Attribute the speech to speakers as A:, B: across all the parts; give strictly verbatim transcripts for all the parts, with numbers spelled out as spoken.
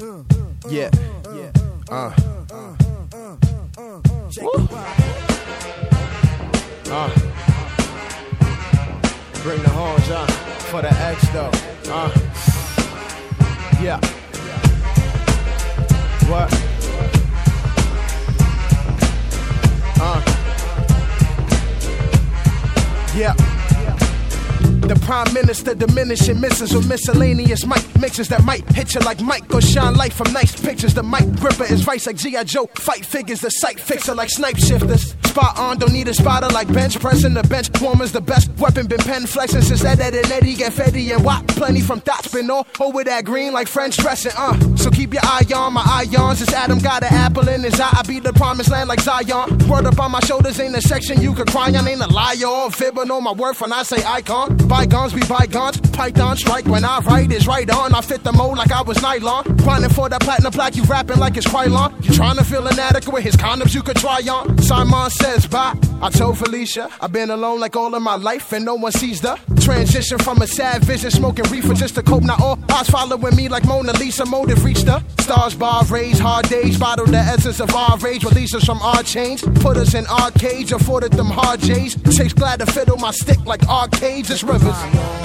A: Yeah, yeah, uh, Woo. uh. Bring the horns up for the X though, uh. Yeah. What? Uh. Yeah. The Prime Minister diminishing misses with miscellaneous mic mixes that might hit you like Mike or shine light from nice pictures. The mic gripper is vice like G I. Joe. Fight figures, the sight fixer like snipe shifters. Spot on, don't need a spotter like bench pressing. The bench warmer's the best weapon, been pen flexing since Ed, Ed, and Eddie get Fetty and Watt. Plenty from dots, been all over that green like French dressing, uh. So keep your eye on my ions. This Adam got an apple in his eye. I be the promised land like Zion. Word up on my shoulders ain't a section you could cry on. Ain't a liar or fib, but know my worth when I say icon. Bygones be bygones, Python strike when I write is right on. I fit the mold like I was nylon. Grinding for that platinum plaque, you rapping like it's Krylon. You trying to feel inadequate, his condoms you could try on. Simon says bye. I told Felicia, I've been alone like all of my life and no one sees the transition from a sad vision, smoking reefer just to cope. Now all eyes following me like Mona Lisa, motive reached the stars, bar raised, hard days, bottled the essence of our rage, release us from our chains, put us in our cage, afforded them hard J's. Chase glad to fiddle my stick like arcades, it's rivers.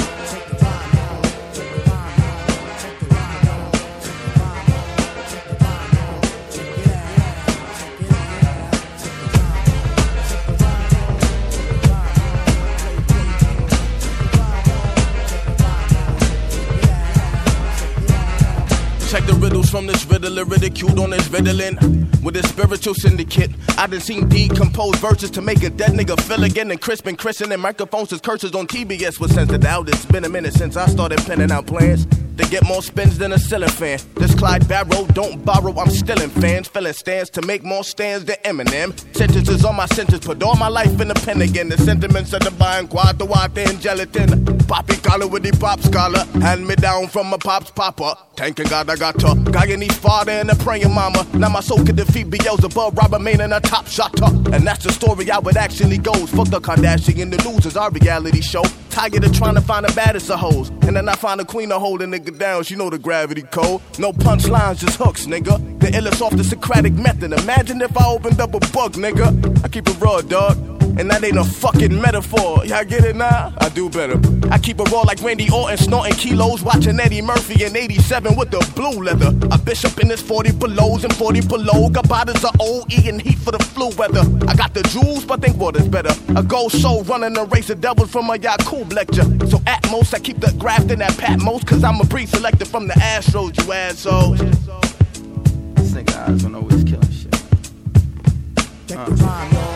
B: Check the riddles from this riddler, ridiculed on this Ritalin. With a spiritual syndicate, I done seen decomposed verses to make a dead nigga feel again. And Chris been christened and microphones as curses on T B S was censored out. It's been a minute since I started penning out plans to get more spins than a ceiling fan. This Clyde Barrow, don't borrow, I'm stealing fans. Filling stands to make more stands than Eminem. Sentences on my sentence, put all my life in the pen again. The sentiments of the buying quad, the water and gelatin. Poppy collar with the pop scholar, hand me down from my pop's papa. Thanking God I got to Guyanese father and a praying mama. Now my soul could defeat Beelzebub, Robert Main and a top shotter. And that's the story how it actually goes. Fuck the Kardashian, the news is our reality show. Tired of trying to find the baddest of hoes. And then I find a queen to hold a nigga down. She know the gravity code. No punchlines, just hooks, nigga. The illest off the Socratic method. Imagine if I opened up a book, nigga. I keep it raw, dog. And that ain't a fucking metaphor. Y'all get it now? I do better. I keep it raw like Randy Orton, snorting kilos, watching Eddie Murphy in eighty-seven with the blue leather. A bishop in his forty belows and forty below. Got bottles of O E and heat for the flu weather. I got the jewels, but think water's better. A gold soul running a race of devils from a Yakub lecture. So at most, I keep the graft in that Patmos, cause I'm a breed selected from the Astros, you assholes.
C: This nigga eyes don't always killing shit.
D: Take the time, yo.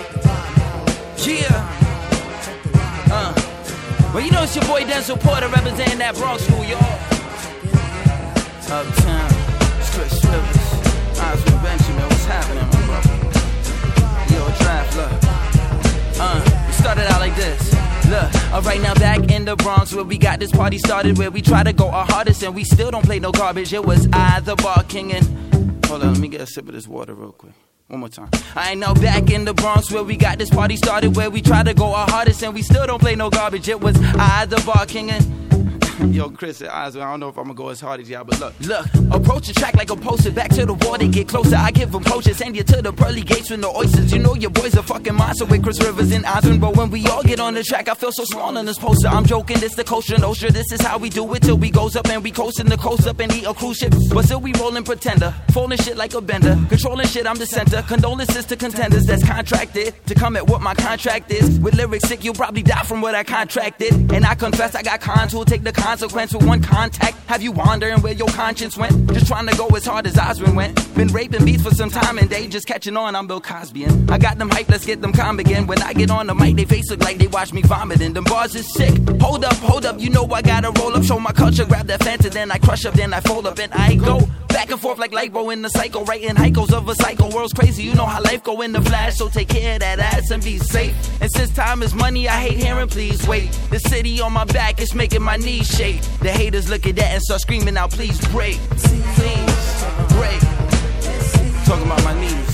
C: Yeah. Uh. Well, you know it's your boy Denzel Porter representing that Bronx, New York. Uptown, it's Chris Rivers. Oswald Benjamin, what's happening, my brother? Yo, draft, look. Uh, we started out like this. Look, alright now back in the Bronx where we got this party started, where we try to go our hardest and we still don't play no garbage. It was I, the bar king, and hold on, let me get a sip of this water real quick. One more time. I ain't know back in the Bronx where we got this party started, where we try to go our hardest and we still don't play no garbage. It was I, the bar king, and yo, Chris and Oswald, I don't know if I'm gonna go as hard as y'all, but look, look, approach the track like a poster, back to the water, get closer, I give them poachers, send you to the pearly gates with no oysters, you know your boy's a fucking monster with Chris Rivers and Oswald, but when we all get on the track, I feel so small on this poster, I'm joking, this the Costa Nostra, this is how we do it till we goes up and we coasting the coast up and eat a cruise ship, but still we rolling pretender, folding shit like a bender, controlling shit, I'm the center, condolences to contenders that's contracted, to come at what my contract is, with lyrics sick, you'll probably die from what I contracted, and I confess I got cons who'll take the consequence with one contact. Have you wondering where your conscience went? Just trying to go as hard as Oswald went. Been raping beats for some time and they just catching on. I'm Bill Cosby and I got them hype, let's get them calm again. When I get on the mic, they face look like they watch me vomiting. Them bars is sick. Hold up, hold up, you know I gotta roll up, show my culture, grab that Fanta, then I crush up, then I fold up and I go back and forth like Lipo in the cycle, writing haikus of a psycho. World's crazy, you know how life go in the flash, so take care of that ass and be safe. And since time is money, I hate hearing please wait. The city on my back is making my knees shake. The haters look at that and start screaming out, please break, please break. Talking about my knees.